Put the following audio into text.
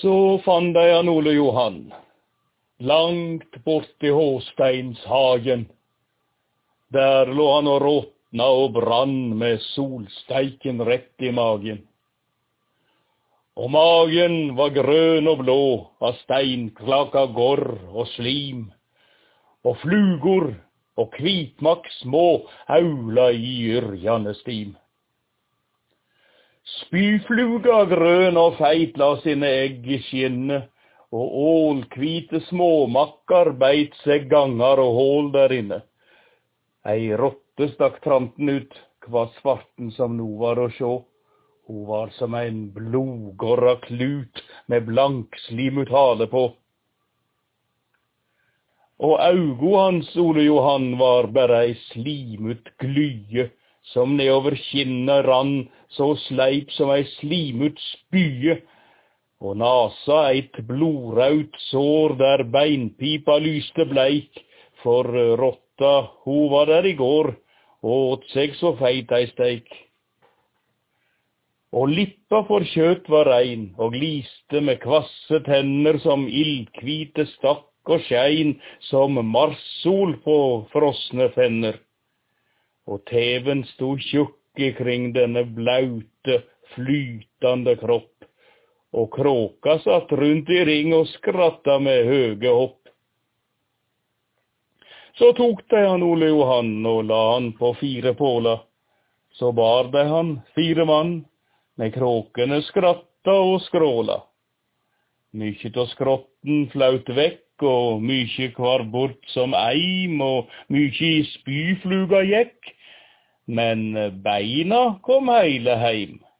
Så fant jeg Ole Johan, langt bort i Håsteinshagen. Der lå han og råtna og brann med solsteiken rett i magen. Og magen var grønn og blå av steinklaka gorr og slim, og flugor og kvitmakk små aula i yrjane stim. Spyfluga grøn og feit la sine egg i skinne, og ålkvite småmakkar beit seg gangar og hål der inne. Ei rotte stakk tranten ut, kva svarten som no var å sjå. Hun var som en blodgorra klut med blankslimut hale på. Og augo hans, Ole Johan, var bare ei slimut glye, som nedover kinnet rann, så sleip som ei slimut spye, og nasa eit blodraut sår der beinpipa lyste bleik, for rotta, hun var der i går, og åt seg så feit ei steik. Og lippa for kjøtt var rein, og gliste med kvasse tenner som ildkvite stakk og skein som marssol på frosne fenner. Og teven stod tjukk ikring denne blaute, flytande kropp, og kråka satt rundt i ring og skratta med høge hopp. Så tok de han Ole Johan og la han på 4 påla. Så bar de han 4 mann, med kråkene skratta og skråla. Mykje av skrotten flaut vekk, og mykje kvar bort som eim, og mykje i spyfluga gikk, men beina kom heile heim.